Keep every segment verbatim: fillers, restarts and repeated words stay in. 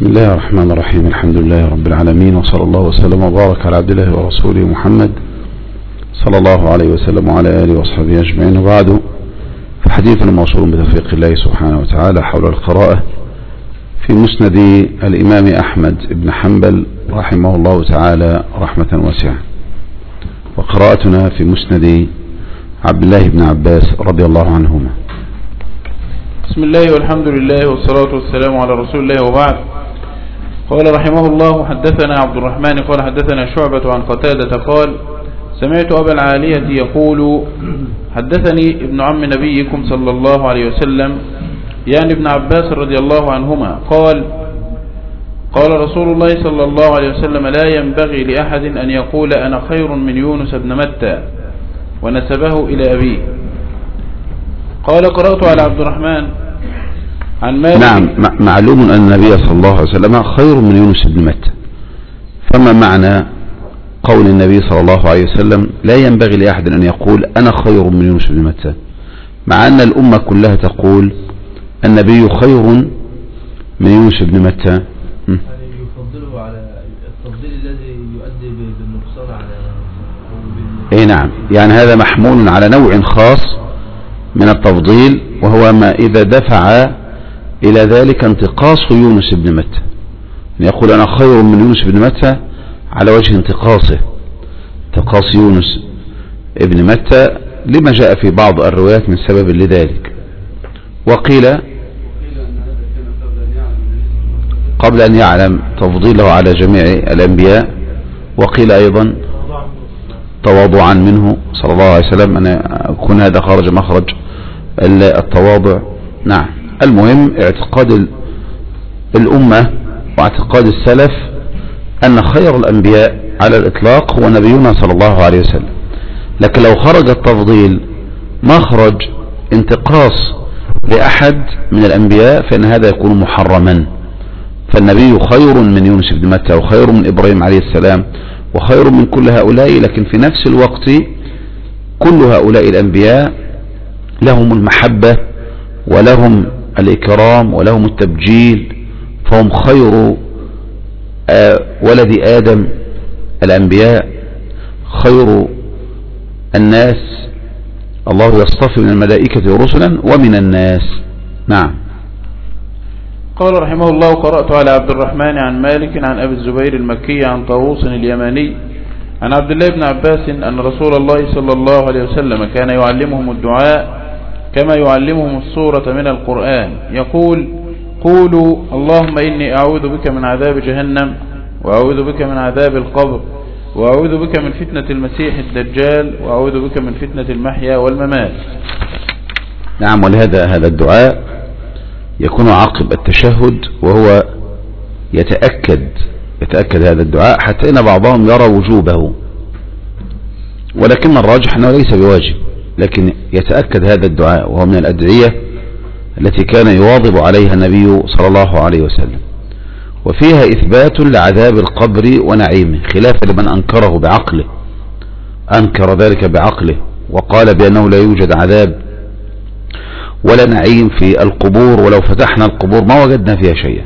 بسم الله الرحمن الرحيم. الحمد لله رب العالمين، وصلى الله وسلم وبارك على عبد الله ورسوله محمد صلى الله عليه وسلم وعلى آله وصحبه أجمعين. وبعد، فحديثنا موصول بتوفيق الله سبحانه وتعالى حول القراءة في مسند الإمام أحمد بن حنبل رحمه الله تعالى رحمة واسعة، وقراءتنا في مسند عبد الله بن عباس رضي الله عنهما. بسم الله والحمد لله والصلاة والسلام على رسول الله، وبعد. قال رحمه الله: حدثنا عبد الرحمن قال حدثنا شعبة عن قتادة قال: سمعت أبا العالية يقول: حدثني ابن عم نبيكم صلى الله عليه وسلم، يعني ابن عباس رضي الله عنهما، قال: قال رسول الله صلى الله عليه وسلم: لا ينبغي لأحد أن يقول أنا خير من يونس بن متى، ونسبه إلى أبيه. قال: قرأت على عبد الرحمن عن مالك. نعم، معلوم أن النبي صلى الله عليه وسلم خير من يونس بن متى، فما معنى قول النبي صلى الله عليه وسلم لا ينبغي لأحد أن يقول أنا خير من يونس بن متى، مع أن الأمة كلها تقول النبي خير من يونس بن متى؟ يفضله على التفضيل الذي يؤدي بالنقصان على اي نعم، يعني هذا محمول على نوع خاص من التفضيل، وهو ما إذا دفع إلى ذلك انتقاص يونس بن متى، يقول أنا خير من يونس بن متى على وجه انتقاصه، انتقاص يونس ابن متى، لما جاء في بعض الروايات من سبب لذلك. وقيل قبل أن يعلم تفضيله على جميع الأنبياء، وقيل أيضا تواضعا منه صلى الله عليه وسلم، أن يكون هذا خرج مخرج التواضع. نعم، المهم اعتقاد الأمة واعتقاد السلف أن خير الأنبياء على الإطلاق هو نبينا صلى الله عليه وسلم، لكن لو خرج التفضيل مخرج انتقاص لأحد من الأنبياء فإن هذا يكون محرما. فالنبي خير من يونس بن متى، وخير من إبراهيم عليه السلام، وخير من كل هؤلاء، لكن في نفس الوقت كل هؤلاء الأنبياء لهم المحبة ولهم الإكرام ولهم التبجيل، فهم خير ولد آدم الأنبياء، خير الناس. الله يصطفي من الملائكة رسلا ومن الناس. نعم. قال رحمه الله: قرأت على عبد الرحمن عن مالك عن أبي الزبير المكي عن طاووس اليماني عن عبد الله بن عباس أن رسول الله صلى الله عليه وسلم كان يعلمهم الدعاء كما يعلمهم السورة من القرآن، يقول: قولوا اللهم إني أعوذ بك من عذاب جهنم، وأعوذ بك من عذاب القبر، وأعوذ بك من فتنة المسيح الدجال، وأعوذ بك من فتنة المحيا والممات. نعم، ولهذا هذا الدعاء يكون عقب التشهد، وهو يتأكد يتأكد هذا الدعاء، حتى إن بعضهم يرى وجوبه، ولكن الراجح أنه ليس بواجب، لكن يتأكد هذا الدعاء، وهو من الأدعية التي كان يواظب عليها النبي صلى الله عليه وسلم، وفيها إثبات لعذاب القبر ونعيمه، خلافا لمن أنكره بعقله، أنكر ذلك بعقله وقال بأنه لا يوجد عذاب ولا نعيم في القبور، ولو فتحنا القبور ما وجدنا فيها شيئا.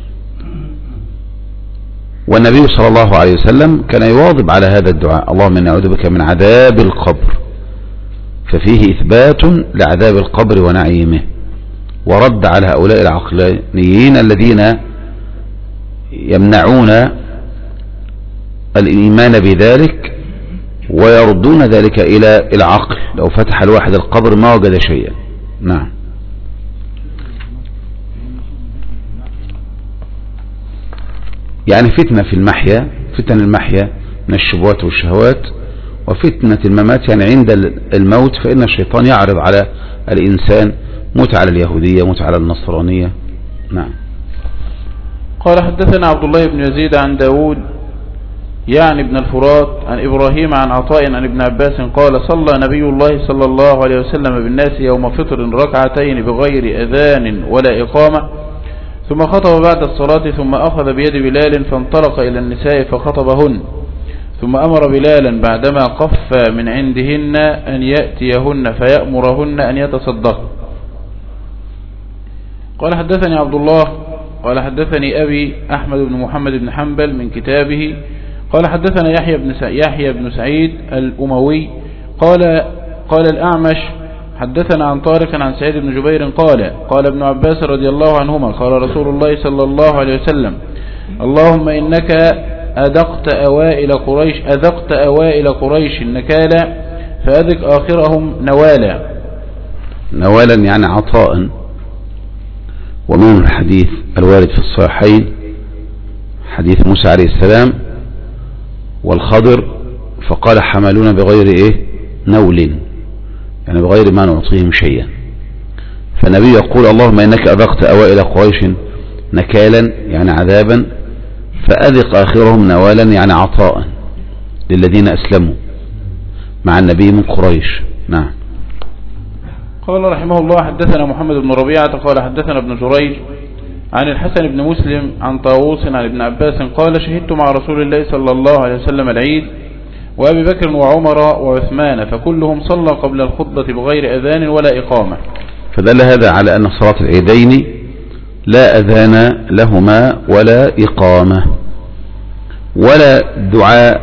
والنبي صلى الله عليه وسلم كان يواظب على هذا الدعاء: اللهم إني أعوذ بك من عذاب القبر، ففيه إثبات لعذاب القبر ونعيمه، ورد على هؤلاء العقلانيين الذين يمنعون الإيمان بذلك ويردون ذلك إلى العقل، لو فتح الواحد القبر ما وجد شيئا. نعم. يعني فتنة في المحيا، فتن المحيا من الشبهات والشهوات، وفتنة الممات يعني عند الموت، فإن الشيطان يعرض على الإنسان موت على اليهودية، موت على النصرانية. نعم. قال: حدثنا عبد الله بن يزيد عن داود يعني ابن الفرات عن إبراهيم عن عطاء عن ابن عباس قال: صلى نبي الله صلى الله عليه وسلم بالناس يوم فطر ركعتين بغير أذان ولا إقامة، ثم خطب بعد الصلاة، ثم أخذ بيد بلال فانطلق إلى النساء فخطبهن، ثم أمر بلالا بعدما قف من عندهن أن يأتيهن فيأمرهن أن يتصدقن. قال: حدثني عبد الله قال حدثني أبي أحمد بن محمد بن حنبل من كتابه قال حدثنا يحيى بن يحيى بن سعيد الأموي قال قال الأعمش حدثنا عن طارق عن سعيد بن جبير قال قال ابن عباس رضي الله عنهما قال رسول الله صلى الله عليه وسلم اللهم إنك أذقت أوائل قريش أذقت أوائل قريش نكالا فأذق آخرهم نوالا. نوالا يعني عطاء. ومن الحديث الوارد في الصحيحين حديث موسى عليه السلام والخضر فقال حملون بغير ايه نول يعني بغير ما نعطيهم شيئا. فالنبي يقول اللهم إنك أذقت أوائل قريش نكالا يعني عذابا فأذق آخرهم نوالا يعني عطاء للذين أسلموا مع النبي من قريش. نعم. قال رحمه الله حدثنا محمد بن ربيعة قال حدثنا ابن جريج عن الحسن بن مسلم عن طاووس عن ابن عباس قال شهدت مع رسول الله صلى الله عليه وسلم العيد وأبي بكر وعمر وعثمان فكلهم صلى قبل الخطبة بغير أذان ولا إقامة. فدل هذا على أن صلاة العيدين لا أذان لهما ولا إقامة ولا دعاء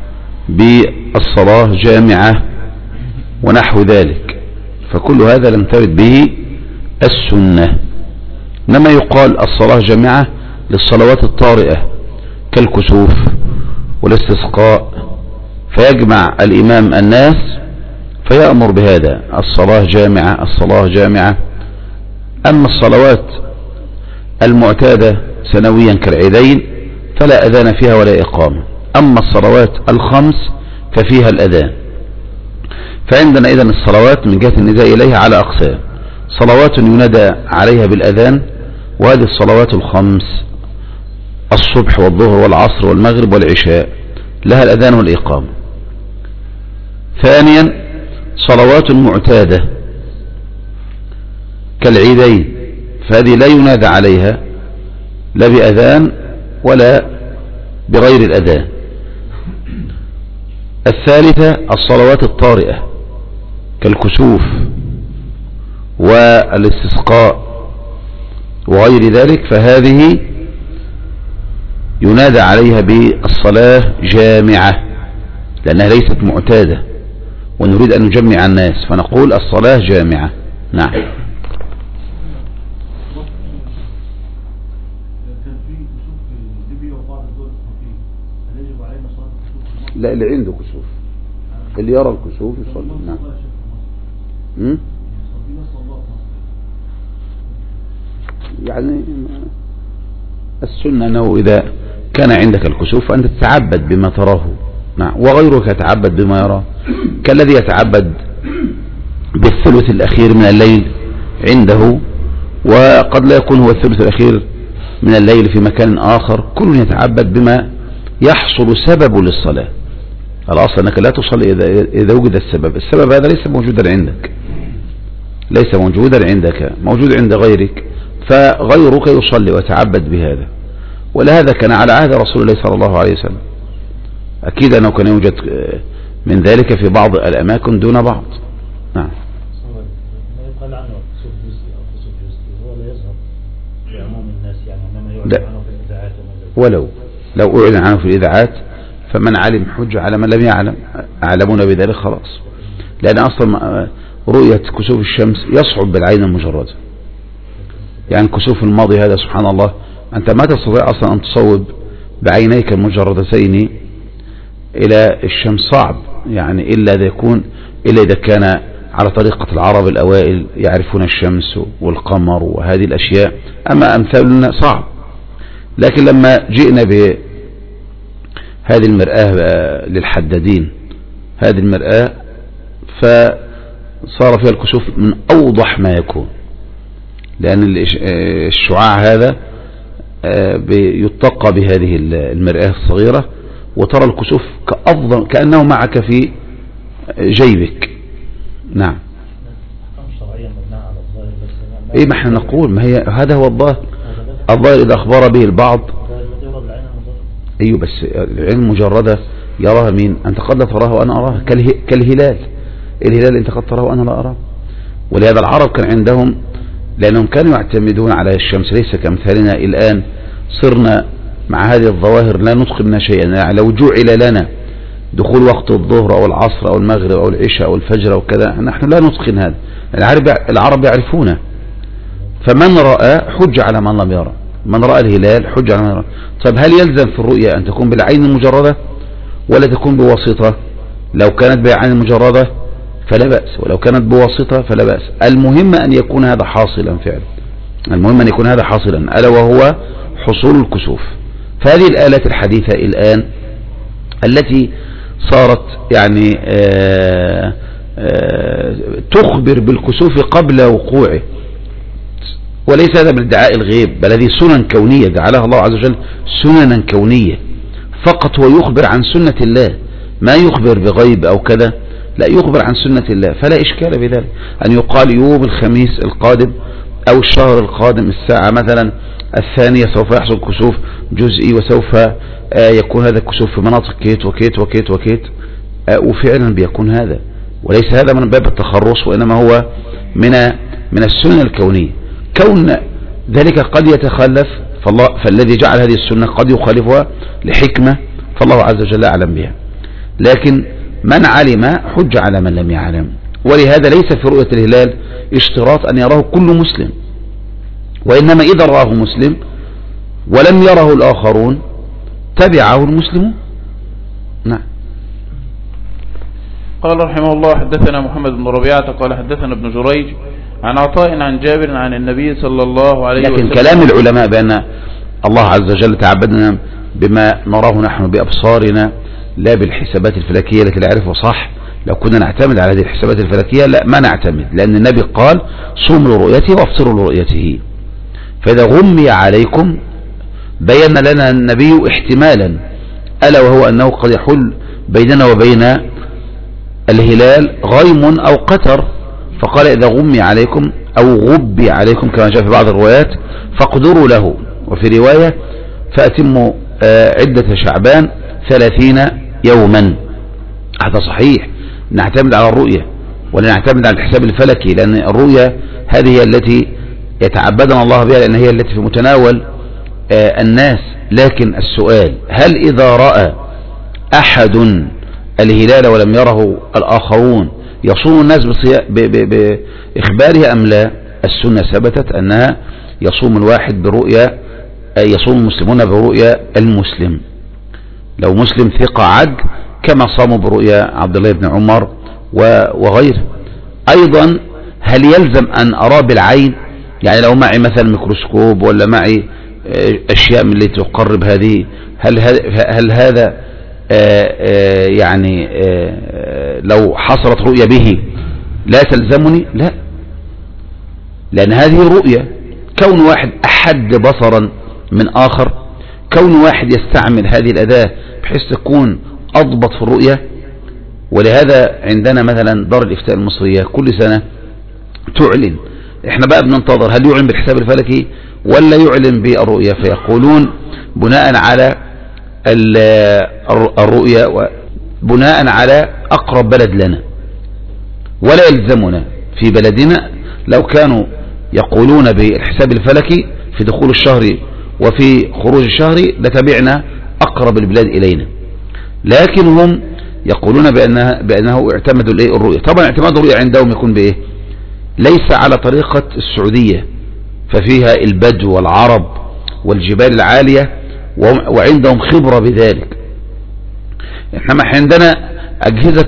بالصلاة جامعة ونحو ذلك، فكل هذا لم ترد به السنة. إنما يقال الصلاة جامعة للصلوات الطارئة كالكسوف والاستسقاء فيجمع الإمام الناس فيأمر بهذا الصلاة جامعة الصلاة جامعة. أما الصلوات المعتادة سنويا كالعيدين فلا أذان فيها ولا إقامة. أما الصلوات الخمس ففيها الأذان. فعندنا إذن الصلوات من جهة النداء إليها على أقسام: صلوات ينادى عليها بالأذان وهذه الصلوات الخمس الصبح والظهر والعصر والمغرب والعشاء لها الأذان والإقامة. ثانيا صلوات معتادة كالعيدين فهذه لا ينادى عليها لا بأذان ولا بغير الأذان. الثالثة الصلوات الطارئة كالكسوف والاستسقاء وغير ذلك فهذه ينادى عليها بالصلاة جامعة لأنها ليست معتادة ونريد أن نجمع الناس فنقول الصلاة جامعة. نعم. لا اللي عنده كسوف اللي يرى الكسوف يصلي. نعم. م? يعني السنة أنه إذا كان عندك الكسوف فأنت تتعبد بما تراه. نعم. وغيرك يتعبد بما يراه كالذي يتعبد بالثلث الأخير من الليل عنده وقد لا يكون هو الثلث الأخير من الليل في مكان آخر. كل يتعبد بما يحصل سبب للصلاة. الأصل أنك لا تصلي إذا وجد السبب. السبب هذا ليس موجودا عندك ليس موجودا عندك موجود عند غيرك فغيرك يصلي ويتعبد بهذا. ولهذا كان على عهد رسول الله صلى الله عليه وسلم. أكيد أنه كان يوجد من ذلك في بعض الأماكن دون بعض. نعم. يقال عنه كسوف جزئي أو كسوف جزئي هو لا يظهر لعموم الناس يعني إنما يعلن عنه في الإذاعات. ولو لو أعلن عنه في الإذاعات فمن علم حجة على من لم يعلم أعلمون بذلك خلاص. لأن أصلا رؤية كسوف الشمس يصعب بالعين المجردة. يعني الكسوف الماضي هذا سبحان الله أنت ما تستطيع أصلا أن تصوب بعينيك المجردتين إلى الشمس صعب يعني إلا إذا يكون إلا إذا كان على طريقة العرب الأوائل يعرفون الشمس والقمر وهذه الأشياء. أما أمثالنا صعب. لكن لما جئنا بهذه المرآة للحدادين هذه المرآة فصار فيها الكسوف من أوضح ما يكون لأن الشعاع هذا يتقى بهذه المرآة الصغيرة وترى الكسوف كأفضل كأنه معك في جيبك. نعم. ايه ما احنا نقول ما هي هذا هو الظاهر. الظاهر إذا أخبر به البعض ايوه بس العين المجردة يراها مين؟ أنت قد لا تراه وأنا أراه كالهلال. الهلال أنت قد تراه وأنا لا أراه. ولهذا العرب كان عندهم لأنهم كانوا يعتمدون على الشمس ليس كمثالنا الآن، صرنا مع هذه الظواهر لا نتقن منها شيئا. يعني لو جعل لنا دخول وقت الظهر أو العصر أو المغرب أو العشاء أو الفجر أو كذا، نحن لا نتقن هذا. العرب العرب يعرفونه. فمن رأى حج على من لم يرى، من رأى الهلال حج على من يرى. طب هل يلزم في الرؤية أن تكون بالعين المجردة ولا تكون بواسطة؟ لو كانت بالعين المجردة فلا بأس، ولو كانت بواسطة فلا بأس. المهم أن يكون هذا حاصلا فعلا، المهم أن يكون هذا حاصلا، ألا وهو حصول الكسوف. فهذه الآلات الحديثة الآن التي صارت يعني آآ آآ تخبر بالكسوف قبل وقوعه، وليس هذا من ادعاء الغيب، بل هذه سنن كونية جعلها الله عز وجل سننا كونية فقط. هو يخبر عن سنة الله، ما يخبر بغيب أو كذا، لا، يخبر عن سنة الله. فلا إشكال في ذلك أن يقال يوم الخميس القادم أو الشهر القادم الساعة مثلا الثانية سوف يحصل كسوف جزئي، وسوف يكون هذا الكسوف في مناطق كيت وكيت وكيت وكيت، وفعلا بيكون هذا، وليس هذا من باب التخرص، وإنما هو من من السنة الكونية. كون ذلك قد يتخلف، فالله فالذي جعل هذه السنة قد يخالفها لحكمة، فالله عز وجل أعلم بها. لكن من علم حج على من لم يعلم. ولهذا ليس في رؤية الهلال اشتراط أن يراه كل مسلم، وإنما إذا رآه مسلم ولم يره الآخرون تبعه المسلمون. نعم. قال رحمه الله حدثنا محمد بن ربيعة قال حدثنا ابن جريج عن عطاء عن جابر عن النبي صلى الله عليه وسلم. لكن كلام العلماء بأن الله عز وجل تعبدنا بما نراه نحن بأبصارنا لا بالحسابات الفلكية التي لا نعرفها صح. لو كنا نعتمد على هذه الحسابات الفلكية لا، ما نعتمد، لأن النبي قال صوموا لرؤيته وافطروا لرؤيته. فإذا غمي عليكم بين لنا النبي احتمالا، ألا وهو أنه قد يحل بيننا وبين الهلال غيم أو قتر، فقال إذا غمي عليكم أو غبي عليكم كما جاء في بعض الروايات فاقدروا له، وفي رواية فأتموا عدة شعبان ثلاثين يوما. هذا صحيح، نعتمد على الرؤية ولا نعتمد على الحساب الفلكي، لأن الرؤية هذه هي التي يتعبدنا الله بها، لأن هي التي في متناول الناس. لكن السؤال، هل إذا رأى أحد الهلال ولم يره الآخرون يصوم الناس بإخباره أم لا؟ السنة ثبتت أنها يصوم الواحد برؤية، يصوم المسلمون برؤية المسلم. لو مسلم ثقة عد كما صاموا برؤية عبد الله بن عمر وغيره. أيضا هل يلزم أن أرى بالعين؟ يعني لو معي مثلا ميكروسكوب ولا معي أشياء من اللي تقرب هذه، هل هل هذا آآ آآ يعني آآ لو حصلت رؤية به لا تلزمني؟ لا، لأن هذه رؤية. كون واحد أحد بصرا من آخر، كون واحد يستعمل هذه الأداة بحيث تكون أضبط في الرؤية. ولهذا عندنا مثلا دار الإفتاء المصرية كل سنة تعلن، احنا بقى بننتظر هل يعلن بالحساب الفلكي ولا يعلن بالرؤية، فيقولون بناء على الرؤية بناء على أقرب بلد لنا، ولا يلزمنا في بلدنا. لو كانوا يقولون بالحساب الفلكي في دخول الشهر وفي خروج الشهر لتبعنا أقرب البلاد إلينا، لكن هم يقولون بأنها بأنه اعتمدوا الايه الرؤية. طبعا اعتماد الرؤية عندهم يكون بإيه؟ ليس على طريقة السعودية، ففيها البدو والعرب والجبال العالية وعندهم خبرة بذلك. احنا عندنا أجهزة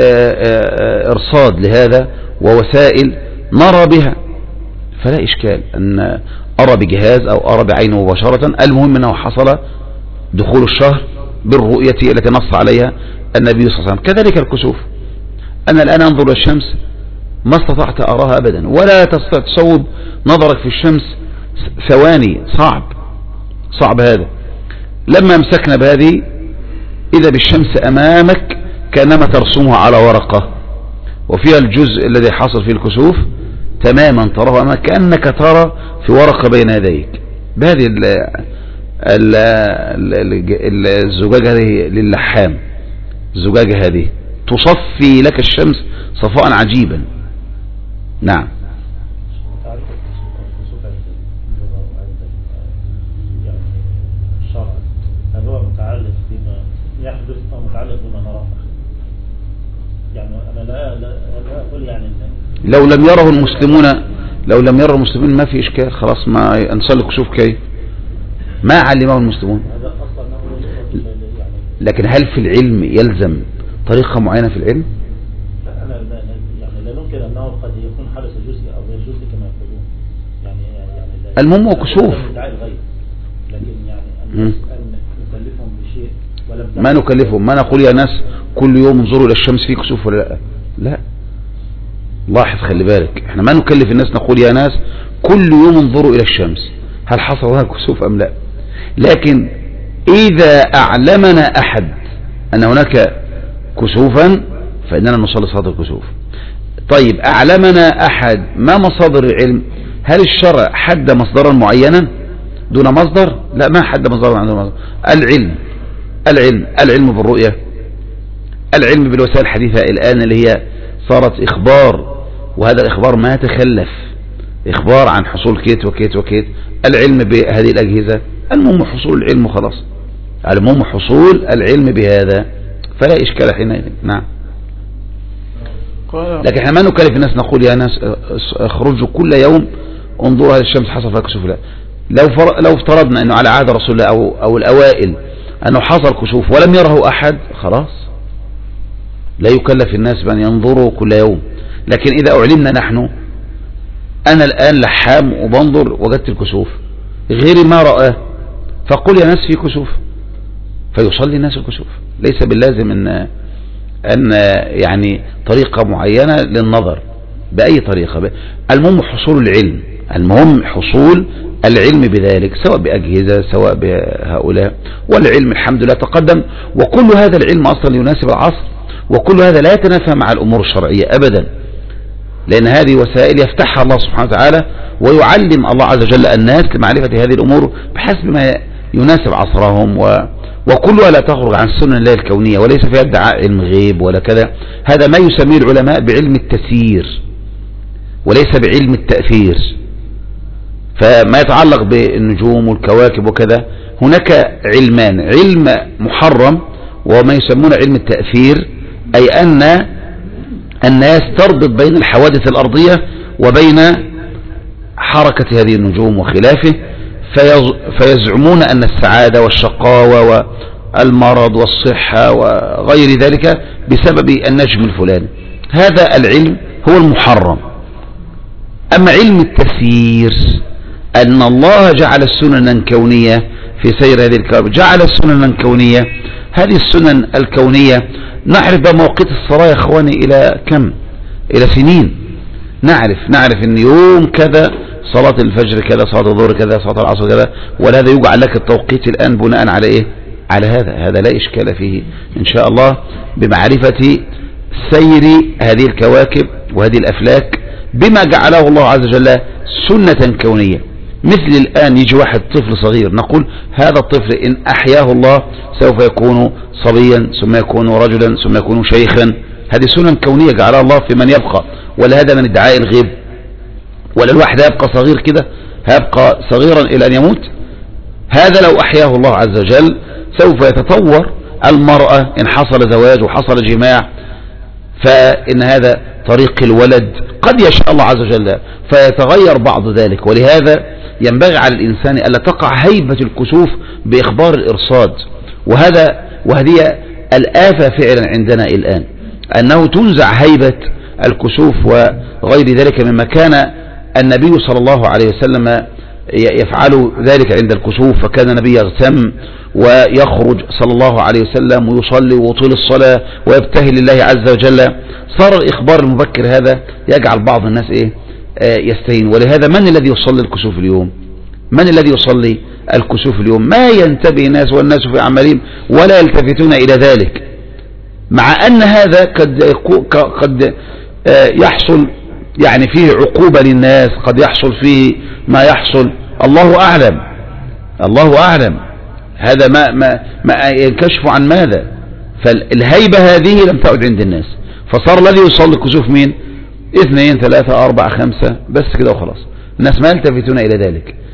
إرصاد لهذا ووسائل نرى بها، فلا إشكال أن أرى بجهاز أو أرى بعينه مباشرة. المهم أنه حصل دخول الشهر بالرؤية التي نص عليها النبي صلى الله عليه وسلم. كذلك الكسوف، أنا الآن أنظر للشمس ما استطعت أراها أبدا، ولا تستطيع تصوب نظرك في الشمس ثواني، صعب صعب هذا. لما امسكنا بهذه إذا بالشمس أمامك كأنما ترسمها على ورقة، وفيها الجزء الذي حصل فيه الكسوف تماما تراه أمامك كأنك ترى في ورقة بين يديك. بهذه الزجاجة هذه للحام، الزجاجة هذه تصفي لك الشمس صفاء عجيبا. نعم. يحدث أو متعلق بما نراه. يعني أنا لا لا لا أقول يعني لو لم يره المسلمون لو لم يره المسلمون ما في إشكال، خلاص ما نصلي كسوف كي ما علمه المسلمون. هذا أصلا يعني. لكن هل في العلم يلزم طريقة معينة في العلم؟ لا أنا لا يعني لا ننكر أنه قد يكون حدث جزئي أو غير جزئي كما يقولون. يعني يعني المهم هو كسوف. لكن يعني أن نكلفهم بشيء ولا ما نكلفهم، ما نقول يا ناس كل يوم انظروا إلى الشمس في كسوف ولا لا. لا، لاحظ خلي بالك، احنا ما نكلف الناس نقول يا ناس كل يوم انظروا إلى الشمس هل حصل لها كسوف أم لا. لكن إذا أعلمنا أحد أن هناك كسوفا فإننا نصلي صلاة الكسوف. طيب أعلمنا أحد، ما مصادر العلم؟ هل الشرع حد مصدرا معينا دون مصدر؟ لا، ما حد مصدرا عن مصدر. العلم العلم العلم بالرؤية، العلم بالوسائل الحديثة الآن اللي هي صارت إخبار، وهذا الإخبار ما تخلف، إخبار عن حصول كيت وكيت وكيت. العلم بهذه الأجهزة، المهم حصول العلم خلاص، المهم حصول العلم بهذا، فلا إشكال حينئذ. نعم. لكن احنا ما نكلف الناس نقول يا ناس اخرجوا كل يوم انظروا هذه الشمس حصل فيها كسوف. لا، لو فر... لو افترضنا انه على عهد رسول الله او او الاوائل انه حصل كسوف ولم يره احد، خلاص لا يكلف الناس بان ينظروا كل يوم. لكن اذا اعلمنا نحن، انا الان لحام وبنظر وجدت الكسوف غير ما رآه، فقل يا ناس في كسوف فيصلي الناس الكسوف. ليس باللازم ان ان يعني طريقة معينة للنظر بأي طريقة. المهم حصول العلم، المهم حصول العلم بذلك، سواء بأجهزة سواء بهؤلاء. والعلم الحمد لله تقدم، وكل هذا العلم أصلا يناسب العصر، وكل هذا لا يتنافى مع الأمور الشرعية أبدا، لأن هذه وسائل يفتحها الله سبحانه وتعالى، ويعلم الله عز وجل الناس لمعرفة هذه الأمور بحسب ما يناسب عصرهم، و وكلها لا تخرج عن سنن الله الكونية، وليس فيها ادعاء علم غيب ولا كذا. هذا ما يسميه العلماء بعلم التسيير وليس بعلم التأثير. فما يتعلق بالنجوم والكواكب وكذا، هناك علمان: علم محرم وما يسمونه علم التأثير، أي أن الناس تربط بين الحوادث الأرضية وبين حركة هذه النجوم وخلافه، فيزعمون أن السعادة والشقاوة والمرض والصحة وغير ذلك بسبب النجم الفلاني. هذا العلم هو المحرم. أما علم التسيير، أن الله جعل السنن كونية في سير هذه الكون، جعل السنن كونية. هذه السنن الكونية نعرف بموقيت الصلاة يا إخواني إلى كم؟ إلى سنين. نعرف نعرف أن يوم كذا صلاة الفجر كذا، صلاة الظهر كذا، صلاة العصر كذا، وهذا يجعل لك التوقيت الآن بناء على إيه؟ على هذا. هذا لا إشكال فيه إن شاء الله، بمعرفة سير هذه الكواكب وهذه الأفلاك بما جعله الله عز وجل سنة كونية. مثل الآن يجي واحد طفل صغير نقول هذا الطفل إن أحياه الله سوف يكون صبيا، ثم يكون رجلا، ثم يكون شيخا. هذه سنن كونية جعلها الله في من يبقى، ولا هذا من ادعاء الغيب؟ ولا الواحد يبقى صغير كده، هيبقى صغيرا إلى أن يموت. هذا لو أحياه الله عز وجل سوف يتطور. المرأة إن حصل زواج وحصل جماع فإن هذا طريق الولد، قد يشاء الله عز وجل فيتغير بعض ذلك. ولهذا ينبغي على الإنسان ألا تقع هيبة الكسوف بإخبار الإرصاد. وهذا وهذه الآفة فعلا عندنا الآن، أنه تنزع هيبة الكسوف وغير ذلك، مما كان النبي صلى الله عليه وسلم يفعل ذلك عند الكسوف. فكان النبي يغتم ويخرج صلى الله عليه وسلم ويصلي وطول الصلاة ويبتهل لله عز وجل. صار الإخبار المبكر هذا يجعل بعض الناس إيه آه يستهين. ولهذا من الذي يصلي الكسوف اليوم؟ من الذي يصلي الكسوف اليوم؟ ما ينتبه الناس والناس في أعمالهم ولا يلتفتون إلى ذلك، مع أن هذا قد قد آه يحصل يعني فيه عقوبة للناس، قد يحصل فيه ما يحصل، الله أعلم الله أعلم. هذا ما, ما, ما ينكشف عن ماذا. فالهيبة هذه لم تعد عند الناس، فصار الذي يصلي الكسوف مين؟ اثنين ثلاثة أربعة خمسة بس كده وخلاص. الناس ما يلتفتون إلى ذلك.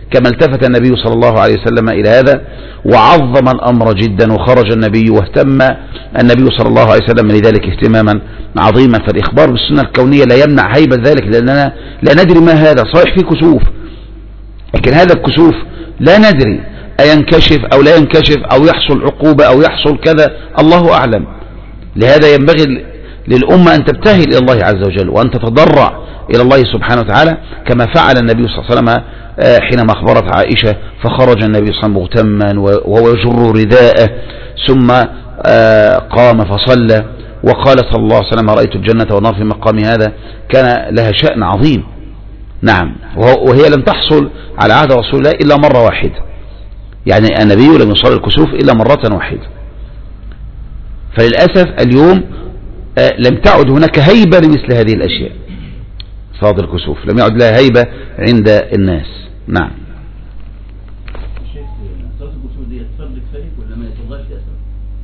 كما التفت النبي صلى الله عليه وسلم إلى هذا وعظم الأمر جدا، وخرج النبي واهتم النبي صلى الله عليه وسلم لذلك اهتماما عظيما. فالإخبار بالسنة الكونية لا يمنع هيبة ذلك، لأننا لا ندري ما هذا. صحيح في كسوف، لكن هذا الكسوف لا ندري أينكشف أو لا ينكشف أو يحصل عقوبة أو يحصل كذا، الله أعلم. لهذا ينبغي للأمة أن تبتهل إلى الله عز وجل وأن تتضرع إلى الله سبحانه وتعالى، كما فعل النبي صلى الله عليه وسلم حينما أخبرت عائشة فخرج النبي صلى الله عليه وسلم مغتما وهو يجر رداءه، ثم قام فصلى وقال صلى الله عليه وسلم رأيت الجنة والنار في مقام هذا. كان لها شأن عظيم. نعم، وهي لم تحصل على عهد رسول الله إلا مرة واحدة، يعني النبي لم يصلي الكسوف إلا مرة واحدة. فللأسف اليوم لم تعد هناك هيبة لمثل هذه الأشياء. صلاة الكسوف لم يعد لها هيبة عند الناس. نعم. الشيخ صلاة الكسوف دي فرض كفاية ولا ما يصلىش أصلا؟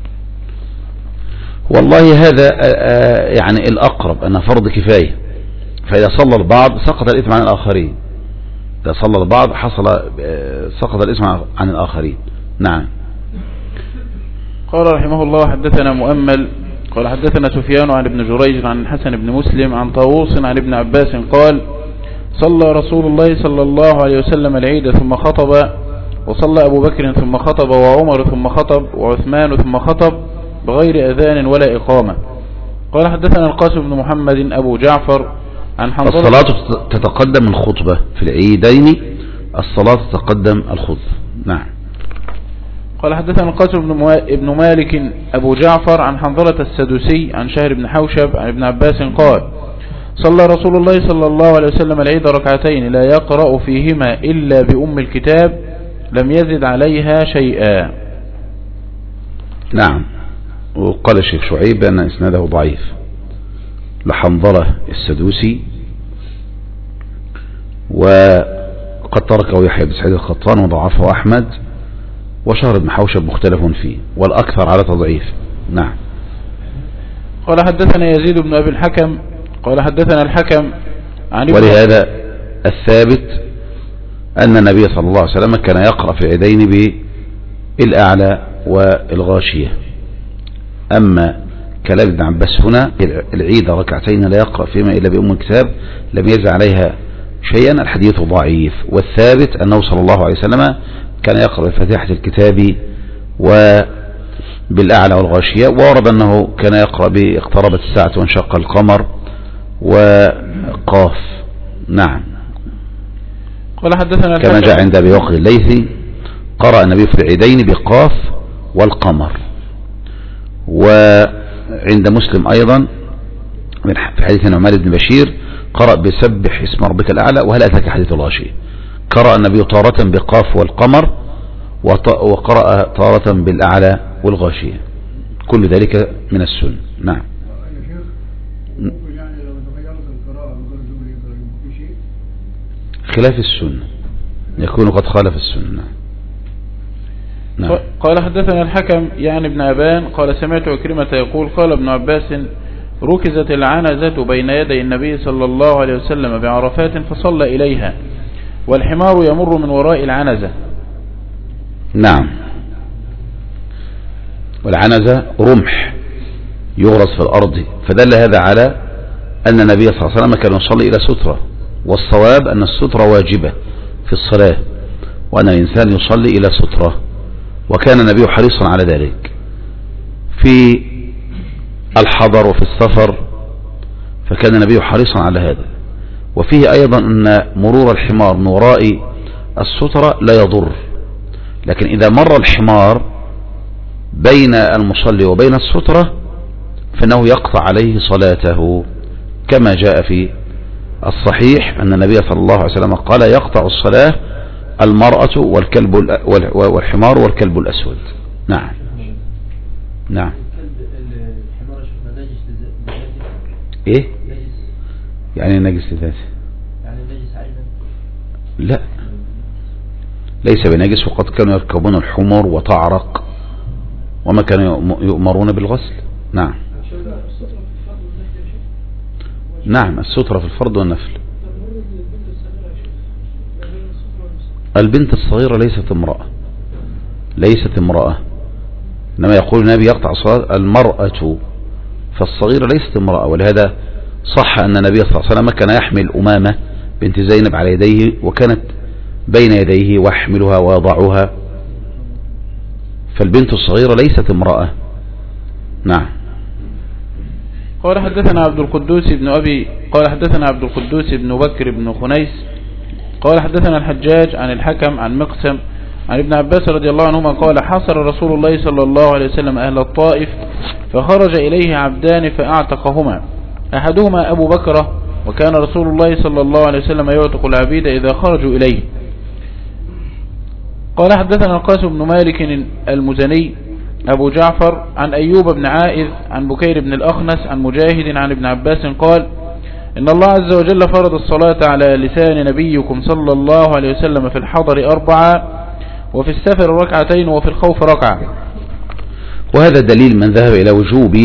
والله هذا يعني الأقرب أنها فرض كفاية، فإذا صلى البعض سقط الإثم عن الآخرين. إذا صلى البعض حصل سقط الإثم عن الآخرين. نعم. قال رحمه الله حدثنا مؤمل قال حدثنا سفيان عن ابن جريج عن الحسن بن مسلم عن طاووس عن ابن عباس قال صلى رسول الله صلى الله عليه وسلم العيد ثم خطب، وصلى أبو بكر ثم خطب، وعمر ثم خطب، وعثمان ثم خطب بغير أذان ولا إقامة. قال حدثنا القاسم بن محمد أبو جعفر عن حنظلة. الصلاة تتقدم الخطبة في العيدين، الصلاة تتقدم الخطبة. نعم. قال حدثنا القاسم بن مالك أبو جعفر عن حنظلة السدوسي عن شهر بن حوشب عن ابن عباس قال صلى رسول الله صلى الله عليه وسلم العيد ركعتين لا يقرأ فيهما إلا بأم الكتاب لم يزد عليها شيئا. نعم. وقال الشيخ شعيب أن إسناده ضعيف لحنظلة السدوسي، وقد تركه يحيى بن سعيد القطان وضعفه أحمد، وشهر بن حوشب مختلف فيه والأكثر على تضعيف. نعم. قال حدثنا يزيد بن أبي الحكم قال حدثنا الحكم عن ولهذا الثابت أن النبي صلى الله عليه وسلم كان يقرأ في العيدين بالأعلى والغاشية. أما كلام ابن عباس هنا العيد ركعتين لا يقرأ فيما إلا بأم الكتاب لم يزع عليها شيئا، الحديث ضعيف. والثابت أنه صلى الله عليه وسلم كان يقرأ بفاتحة الكتاب وبالأعلى والغاشية، وورد أنه كان يقرأ باقتربت الساعة وانشق القمر وقاف. نعم. قال حدثنا كما جاء عند أبي وقد الليثي قرأ النبي في العيدين بقاف والقمر. وعند مسلم أيضا في حديث نعمان بن بشير قرأ بسبح اسم ربك الأعلى وهل أتاك حديث الغاشية. قرأ النبي طارة بقاف والقمر وقرأ طارة بالأعلى والغاشية، كل ذلك من السنة. نعم. خلاف السنة يكون قد خالف السنة. نعم. قال حدثنا الحكم يعني ابن أبان قال سمعت عكرمة يقول قال ابن عباس ركزت العنزة بين يدي النبي صلى الله عليه وسلم بعرفات فصلى إليها والحمار يمر من وراء العنزة. نعم. والعنزة رمح يغرس في الأرض، فدل هذا على أن النبي صلى الله عليه وسلم كان يصلي إلى سترة، والصواب أن السترة واجبة في الصلاة وأن الإنسان يصلي إلى سترة، وكان النبي حريصا على ذلك في الحضر وفي السفر، فكان النبي حريصا على هذا. وفيه أيضا أن مرور الحمار من وراء السترة لا يضر، لكن إذا مر الحمار بين المصلي وبين السترة فإنه يقطع عليه صلاته، كما جاء في الصحيح أن النبي صلى الله عليه وسلم قال يقطع الصلاة المرأة والكلب والحمار والكلب الأسود. نعم. نعم. ايه يعني نجس لذاته؟ يعني نجس عينا؟ لا، ليس بنجس، وقد كانوا يركبون الحمر وتعرق وما كانوا يؤمرون بالغسل. نعم. نعم، السترة في الفرض والنفل. البنت الصغيرة ليست امرأة، ليست امرأة، إنما يقول النبي يقطع صلاة المرأة، فالصغيرة ليست امرأة. ولهذا صح أن النبي صلى الله عليه وسلم كان يحمل أمامة بنت زينب على يديه، وكانت بين يديه ويحملها ويضعها، فالبنت الصغيرة ليست امرأة. نعم. قال حدثنا عبد القدوس بن أبي قال حدثنا عبد القدوس بن بكر بن خنيس قال حدثنا الحجاج عن الحكم عن مقسم عن ابن عباس رضي الله عنهما قال حصر رسول الله صلى الله عليه وسلم أهل الطائف فخرج إليه عبدان فأعتقهما، أحدهما أبو بكرة، وكان رسول الله صلى الله عليه وسلم يعتق العبيد إذا خرجوا إليه. قال حدثنا القاسم بن مالك المزني أبو جعفر عن أيوب بن عائذ عن بكير بن الأخنس عن مجاهد عن ابن عباس قال إن الله عز وجل فرض الصلاة على لسان نبيكم صلى الله عليه وسلم في الحضر أربعة، وفي السفر ركعتين، وفي الخوف ركعة. وهذا دليل من ذهب إلى وجوب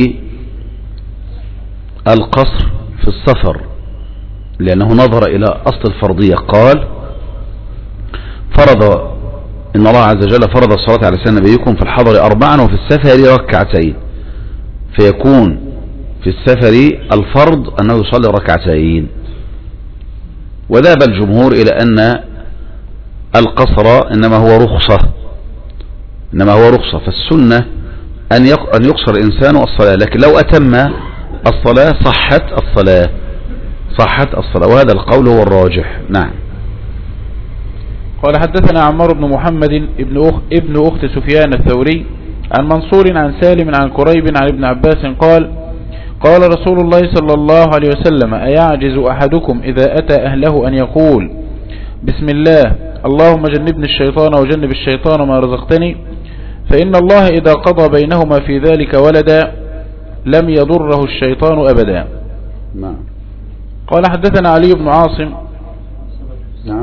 القصر في السفر، لأنه نظر إلى أصل الفرضية. قال فرض إن الله عز وجل فرض الصلاة على لسان نبيكم في الحضر أربعا وفي السفر ركعتين، فيكون في السفر الفرض أنه يصلي ركعتين. وذهب الجمهور إلى أن القصر إنما هو رخصة، إنما هو رخصة، فالسنة أن أن يقصر الإنسان الصلاة، لكن لو أتم الصلاة صحت الصلاة، صحت الصلاة، وهذا القول هو الراجح. نعم. قال حدثنا عمار بن محمد ابن أخ ابن أخت سفيان الثوري عن منصور عن سالم عن كريب عن ابن عباس قال قال رسول الله صلى الله عليه وسلم أيعجز أحدكم إذا أتى أهله أن يقول بسم الله اللهم جنبني الشيطان وجنب الشيطان ما رزقتني، فإن الله إذا قضى بينهما في ذلك ولدا لم يضره الشيطان أبدا. نعم. قال حدثنا علي بن عاصم. نعم.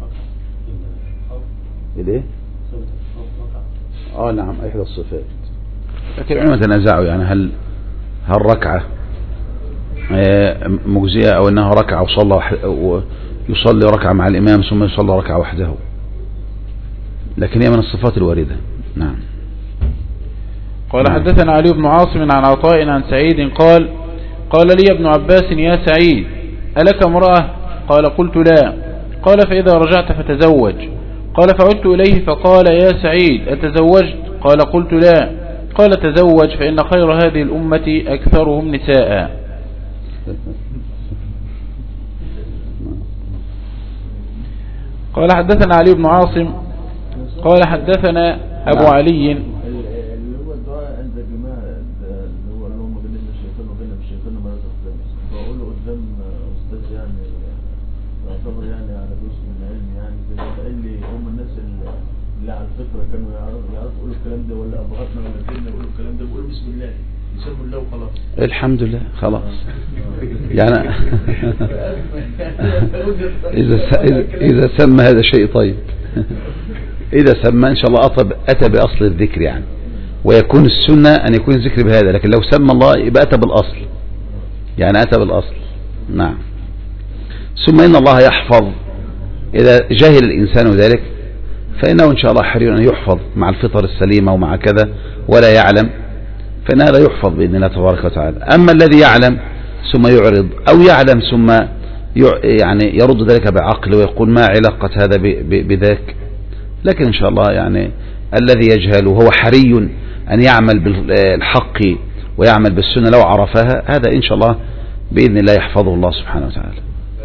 إيه؟ آه نعم، إحدى الصفات. لكن العلماء تنازعوا يعني هل هل ركعة مجزئة أو أنها ركعة وصلى ويصلي ركعة مع الإمام ثم يصلي ركعة وحده، لكن هي من الصفات الواردة. نعم. قال حدثنا علي بن عاصم عن عطاء عن سعيد قال قال لي ابن عباس يا سعيد ألك امرأة؟ قال قلت لا. قال فإذا رجعت فتزوج. قال فعدت إليه فقال يا سعيد أتزوجت؟ قال قلت لا. قال تزوج فإن خير هذه الأمة أكثرهم نساء. قال حدثنا علي بن عاصم قال حدثنا أبو علي اللي هو الدعاء عند الجماعة اللي هو اللهم جنبنا الشيطان وجنب الشيطان ما رزقتنا، بقول له قدام أستاذ يعني يعتبر يعني على جزء من العلم يعني زي ما قال لي هم الناس اللي على الفطرة كانوا يعرفوا يعرفوا يقولوا الكلام ده، ولا أبهاتنا ولا جدنا يقولوا الكلام ده، بيقولوا بسم الله يسموا الله وخلاص. الحمد لله خلاص. يعني إذا إذا سمى هذا شيء طيب، إذا سمى إن شاء الله أطب أتى بأصل الذكر يعني، ويكون السنة أن يكون الذكر بهذا، لكن لو سمى الله يبقى أتى بالأصل، يعني أتى بالأصل. نعم. ثم إن الله يحفظ، إذا جاهل الإنسان ذلك فإنه إن شاء الله حري أن يحفظ مع الفطر السليمة ومع كذا ولا يعلم، فإن هذا يحفظ بإذن الله تبارك وتعالى. أما الذي يعلم ثم يعرض، أو يعلم ثم يعني يرد ذلك بعقل ويقول ما علاقة هذا بذاك، لكن إن شاء الله يعني الذي يجهل وهو حري أن يعمل بالحق ويعمل بالسنة لو عرفها، هذا إن شاء الله بإذن الله يحفظه الله سبحانه وتعالى.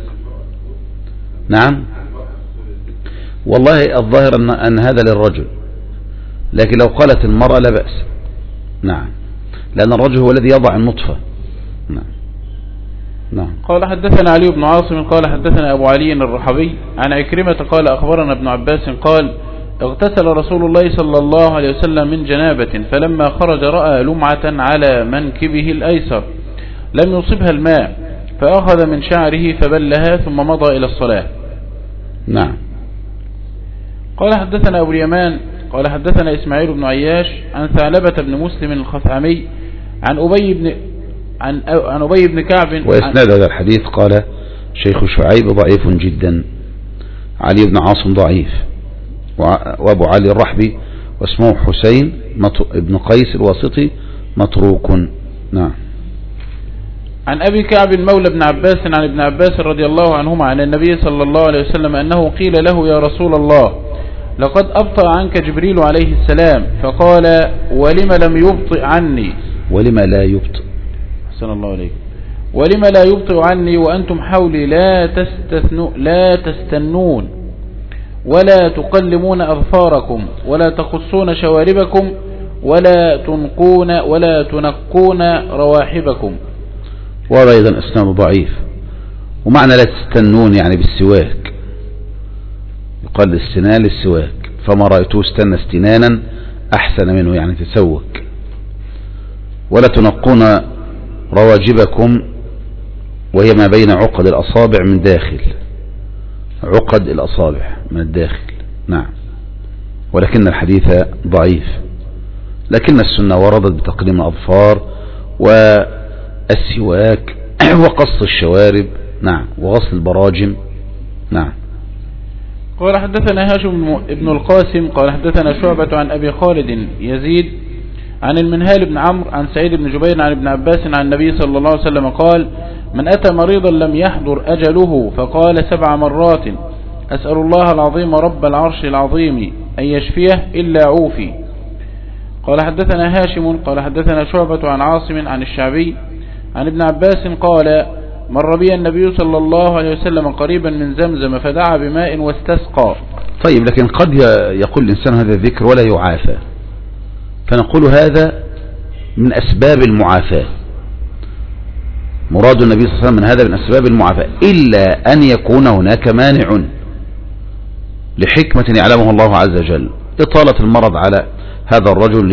نعم. والله الظاهر أن, أن هذا للرجل، لكن لو قالت المرأة لا بأس. نعم، لأن الرجل هو الذي يضع النطفة. نعم. نعم. قال حدثنا علي بن عاصم قال حدثنا أبو علي الرحبي عن عكرمة قال أخبرنا ابن عباس قال اغتسل رسول الله صلى الله عليه وسلم من جنابة، فلما خرج رأى لمعة على منكبه الأيسر لم يصبها الماء، فأخذ من شعره فبلها ثم مضى إلى الصلاة. نعم. قال حدثنا أبو اليمان قال حدثنا إسماعيل بن عياش عن ثعلبة بن مسلم الخثعمي عن أبي بن عن عن أبي بن كعب. وإسناد هذا الحديث قال شيخ شعيب ضعيف جدا، علي بن عاصم ضعيف. وأبو علي الرحبي واسمه حسين ابن قيس الواسطي متروك. نعم. عن أبي كعب مولى ابن عباس عن ابن عباس رضي الله عنهما عن النبي صلى الله عليه وسلم أنه قيل له يا رسول الله لقد أبطأ عنك جبريل عليه السلام فقال ولم لم يبطئ عني ولم لا يبطئ أحسن الله عليك ولم لا يبطئ عني وأنتم حولي لا تستثنو لا تستنون ولا تقلمون أظفاركم ولا تخصون شواربكم ولا تنقون ولا تنقون رواحبكم. وأيضا إسناد ضعيف. ومعنى لا تستنون يعني بالسواك، يقال الاستنان للسواك، فما رأيته استنى استنانا أحسن منه يعني تسوك. ولا تنقون رواجبكم وهي ما بين عقد الأصابع من داخل، عقد الأصابع من الداخل. نعم. ولكن الحديث ضعيف، لكن السنة وردت بتقديم الأظفار والسواك وقص الشوارب. نعم. وغسل البراجم. نعم. قال حدثنا هاشم ابن القاسم قال حدثنا شعبة عن أبي خالد يزيد عن المنهال بن عمرو عن سعيد بن جبير عن ابن عباس عن النبي صلى الله عليه وسلم قال من أتى مريضا لم يحضر أجله فقال سبع مرات أسأل الله العظيم رب العرش العظيم أن يشفيه إلا عوفي. قال حدثنا هاشم قال حدثنا شعبة عن عاصم عن الشعبي عن ابن عباس قال مر بي النبي صلى الله عليه وسلم قريبا من زمزم فدعا بماء واستسقى. طيب، لكن قد يقول الإنسان هذا الذكر ولا يعافى، فنقول هذا من أسباب المعافاة. مراد النبي صلى الله عليه وسلم من هذا من أسباب المعافاة، إلا أن يكون هناك مانع لحكمة يعلمه الله عز وجل، إطالة المرض على هذا الرجل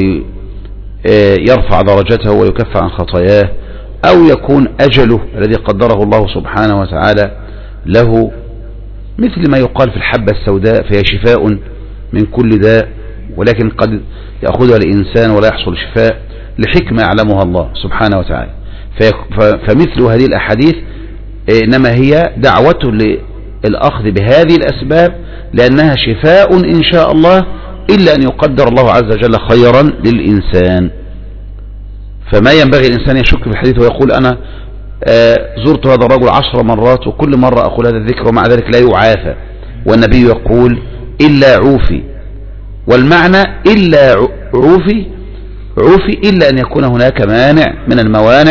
ليرفع درجته ويكفر عن خطاياه، أو يكون أجله الذي قدره الله سبحانه وتعالى له، مثل ما يقال في الحبة السوداء فهي شفاء من كل داء، ولكن قد يأخذها الإنسان ولا يحصل شفاء لحكمة يعلمها الله سبحانه وتعالى. فمثل هذه الأحاديث إنما هي دعوة للأخذ بهذه الأسباب لأنها شفاء إن شاء الله، إلا أن يقدر الله عز وجل خيرا للإنسان. فما ينبغي الإنسان يشك في الحديث ويقول أنا زرت هذا الرجل عشر مرات وكل مرة أقول هذا الذكر ومع ذلك لا يعافى، والنبي يقول إلا عوفي، والمعنى إلا عوفي عوفي إلا أن يكون هناك مانع من الموانع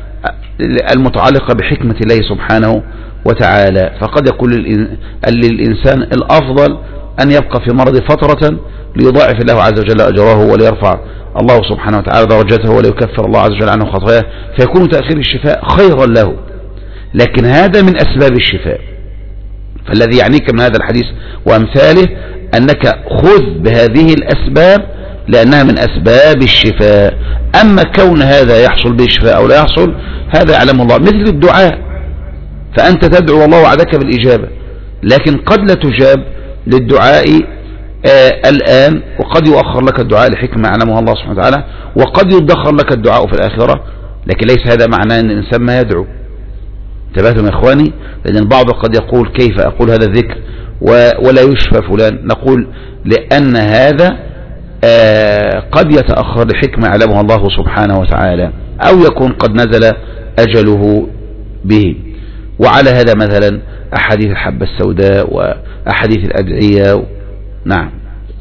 المتعلقة بحكمة الله سبحانه وتعالى. فقد يقول للإنسان الأفضل أن يبقى في مرض فترة ليضاعف الله عز وجل أجره وليرفع الله سبحانه وتعالى درجته وليكفر الله عز وجل عنه خطاياه، فيكون تأخير الشفاء خيرا له. لكن هذا من أسباب الشفاء. فالذي يعنيك من هذا الحديث وأمثاله أنك خذ بهذه الأسباب لأنها من أسباب الشفاء. أما كون هذا يحصل به الشفاء أو لا يحصل هذا يعلم الله، مثل الدعاء، فأنت تدعو والله وعدك بالإجابة، لكن قد لا تجاب للدعاء آه الآن، وقد يؤخر لك الدعاء لحكمة يعلمها الله سبحانه وتعالى، وقد يدخر لك الدعاء في الآخرة. لكن ليس هذا معناه أن الإنسان ما يدعو. انتبهتم يا إخواني؟ لأن البعض قد يقول كيف أقول هذا الذكر ولا يشفى فلان. نقول لأن هذا آه قد يتأخر لحكمة يعلمها الله سبحانه وتعالى، أو يكون قد نزل أجله به. وعلى هذا مثلا أحاديث الحبة السوداء وأحاديث الأدعية و... نعم.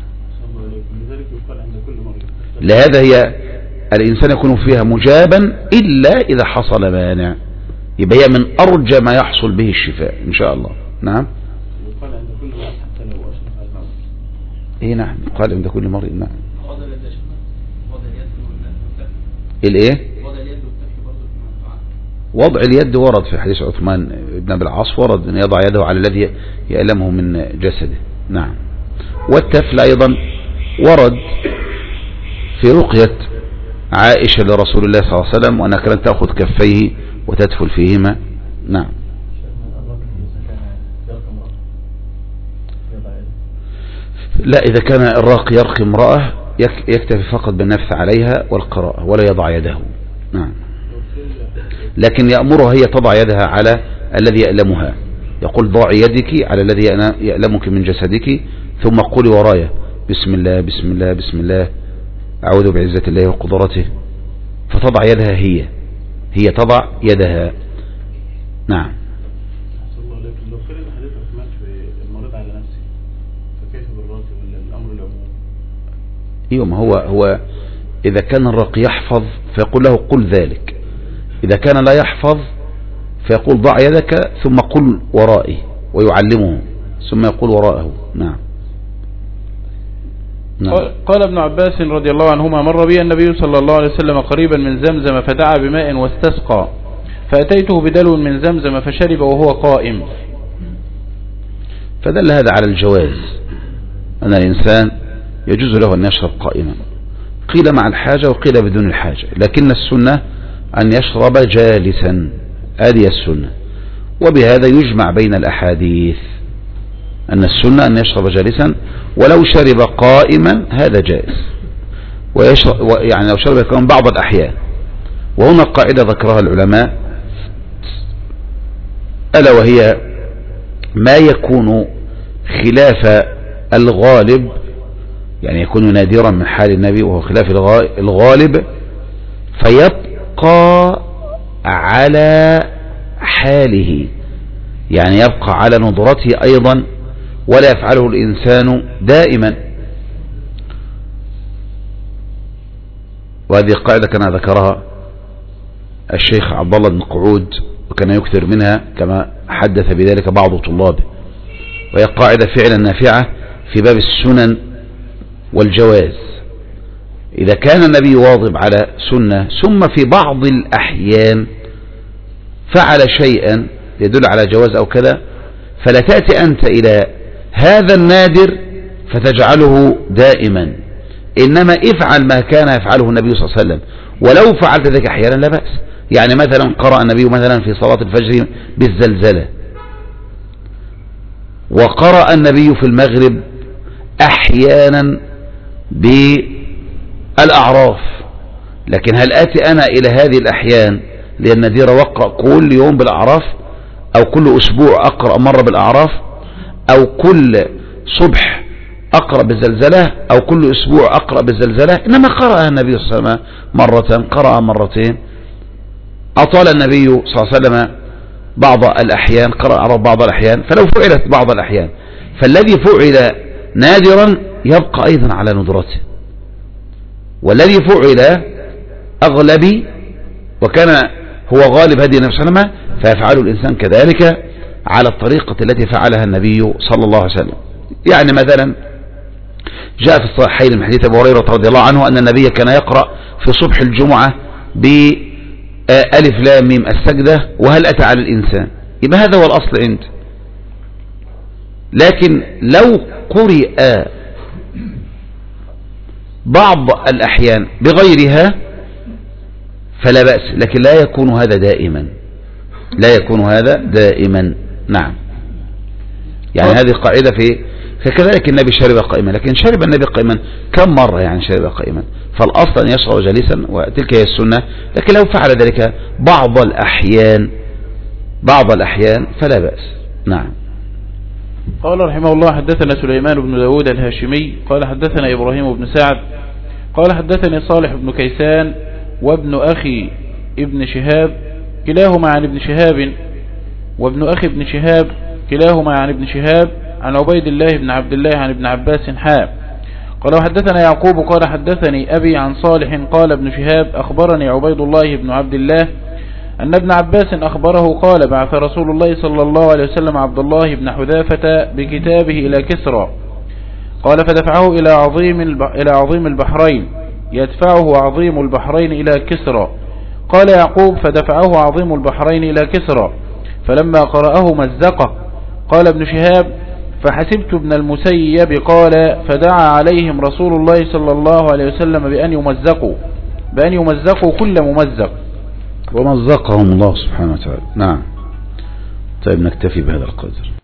لهذا هي الإنسان يكون فيها مجابا إلا إذا حصل مانع، يبقى هي من أرجى ما يحصل به الشفاء إن شاء الله. نعم. يقال عند كل مرض حتى لو أشرف على الموت. إيه نعم، يقال عند كل مرض. نعم. الإيه؟ وضع اليد ورد في حديث عثمان بن أبي العاص، ورد أن يضع يده على الذي يألمه من جسده. نعم. والتفل أيضا ورد في رقية عائشة لرسول الله صلى الله عليه وسلم وأنها كانت تأخذ كفيه وتدفل فيهما. نعم. لا، إذا كان الراقي يرقي امرأة يكتفي فقط بالنفث عليها والقراءة ولا يضع يده. نعم. لكن يأمرها هي تضع يدها على الذي يألمها، يقول ضع يدك على الذي يألمك من جسدك ثم قولي ورايا بسم الله بسم الله بسم الله أعوذ بعزة الله وقدرته، فتضع يدها هي هي تضع يدها. نعم. لو فرض حضرتك مات في المريض على نفسه فكيف بالراقي ولا الأمر العموم؟ ايوه، ما هو هو إذا كان الراقي يحفظ فيقول له قل ذلك، إذا كان لا يحفظ فيقول ضع يدك ثم قل ورائي ويعلمه ثم يقول وراءه. نعم. نعم. قال ابن عباس رضي الله عنهما مر بي النبي صلى الله عليه وسلم قريبا من زمزم فدعا بماء واستسقى، فأتيته بدلو من زمزم فشرب وهو قائم. فدل هذا على الجواز، أن الإنسان يجوز له أن يشرب قائما، قيل مع الحاجة وقيل بدون الحاجة، لكن السنة أن يشرب جالسا، هذه السنة. وبهذا يجمع بين الأحاديث أن السنة أن يشرب جالسا، ولو شرب قائما هذا جائز، ويشرب يعني لو شرب كمان بعض الأحيان. وهنا قاعدة ذكرها العلماء ألا وهي ما يكون خلاف الغالب، يعني يكون نادرا من حال النبي وهو خلاف الغالب، فيبقى على حاله، يعني يبقى على نظرته أيضا ولا يفعله الإنسان دائما. وهذه قاعدة كان ذكرها الشيخ عبد الله بن قعود وكان يكثر منها كما حدث بذلك بعض طلابه، وهي قاعدة فعلا نافعة في باب السنن والجواز. إذا كان النبي واظب على سنة ثم في بعض الأحيان فعل شيئا يدل على جواز أو كذا، فلا تأتي أنت إلى هذا النادر فتجعله دائما، إنما افعل ما كان يفعله النبي صلى الله عليه وسلم، ولو فعلت ذلك أحيانا لا بأس. يعني مثلا قرأ النبي مثلا في صلاة الفجر بالزلزلة، وقرأ النبي في المغرب أحيانا بالأعراف، لكن هل أتي أنا إلى هذه الأحيان لأن النذير وقرأ كل يوم بالأعراف، أو كل أسبوع أقرأ مرة بالأعراف، أو كل صبح أقرأ بالزلزلة، أو كل أسبوع أقرأ بالزلزلة؟ إنما قرأ النبي صلى الله عليه وسلم مرة، قرأ مرتين، أطال النبي صلى الله عليه وسلم بعض الأحيان، قرأ بعض الأحيان، فلو فعلت بعض الأحيان فالذي فعل نادرا يبقى أيضا على ندرته، والذي فعل أغلبي وكان هو غالب هدي النبي صلى الله عليه وسلم فيفعل الإنسان كذلك على الطريقة التي فعلها النبي صلى الله عليه وسلم. يعني مثلا جاء في الصحيحين من حديث أبي هريرة رضي الله عنه أن النبي كان يقرأ في صبح الجمعة بألف لام ميم السجدة وهل أتى على الإنسان، يبقى هذا هو الأصل عند. لكن لو قرئ بعض الأحيان بغيرها فلا بأس، لكن لا يكون هذا دائما، لا يكون هذا دائما. نعم. يعني هذه قاعدة في فكذلك النبي شرب قائما، لكن شرب النبي قائما كم مرة؟ يعني شرب قائما، فالأصل أن يشرب جالسا وتلك هي السنة، لكن لو فعل ذلك بعض الأحيان بعض الأحيان فلا بأس. نعم. قال رحمه الله حدثنا سليمان بن داود الهاشمي قال حدثنا إبراهيم بن سعد قال حدثني صالح بن كيسان وابن أخي ابن شهاب كلاهما عن ابن شهاب وابن أخي ابن شهاب كلاهما عن ابن شهاب عن عبيد الله بن عبد الله عن ابن عباس حاء. قال وحدثنا يعقوب قال حدثني أبي عن صالح قال ابن شهاب أخبرني عبيد الله بن عبد الله أن ابن عباس أخبره قال بعث رسول الله صلى الله عليه وسلم عبد الله بن حذافة بكتابه إلى كسرى قال فدفعه إلى عظيم إلى عظيم البحرين يدفعه عظيم البحرين إلى كسرى. قال يعقوب فدفعه عظيم البحرين إلى كسرى فلما قرأه مزقه. قال ابن شهاب فحسبت ابن المسيب قال فدعا عليهم رسول الله صلى الله عليه وسلم بأن يمزقوا بأن يمزقوا كل ممزق ومزقهم الله سبحانه وتعالى. نعم. طيب نكتفي بهذا القدر.